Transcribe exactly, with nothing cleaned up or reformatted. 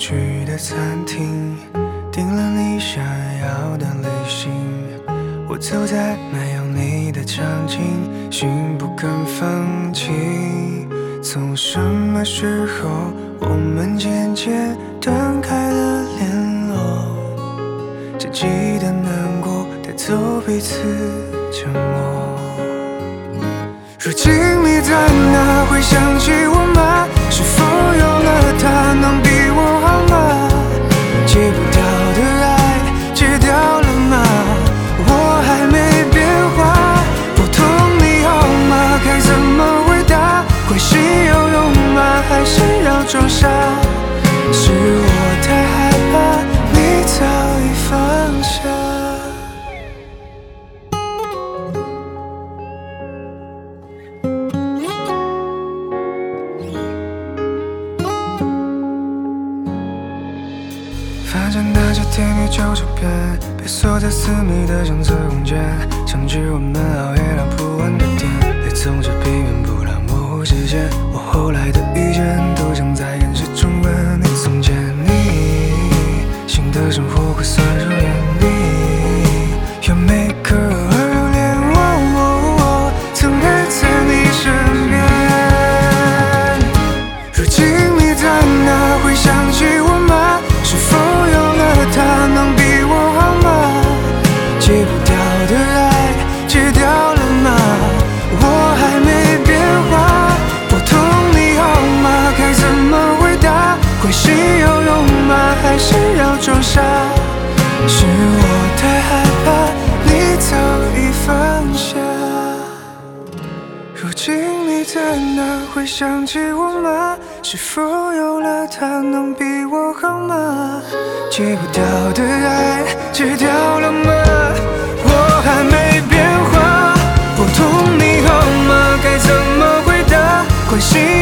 去的餐厅，订了你想要的旅行。我走在没有你的场景，心不肯放弃。从什么时候，我们渐渐断开了联络？只记得难过，带走彼此沉默。如今你在哪？会想起我吗？是否有了他，能比我好吗？戒不掉的爱，戒掉了吗？我还没变化，拨通你好吗？该怎么回答？关心有用吗？还是要装傻？是我太害怕，你早已放下。反正大家天天就这边，被锁在私密的相册空间，相聚我们熬夜聊不完的天，别总是避免不了模糊视线。我后来的遇见，都将在现实中问你从前你新的生活会算入眼里，有没个二留恋我我我曾陪在你身边。如今你在哪？会想起我吗？是否有了他，能比我好吗？戒不掉的爱，戒掉了吗？我还没变化，拨通你好吗？该怎么回答？关心有用吗？还是要装傻？是我太害怕，你早已放下。如今你在哪？会想起我吗？是否有了他，能比我好吗？戒不掉的爱，戒掉了吗？我还没变化，拨通你好吗？该怎么回答？关心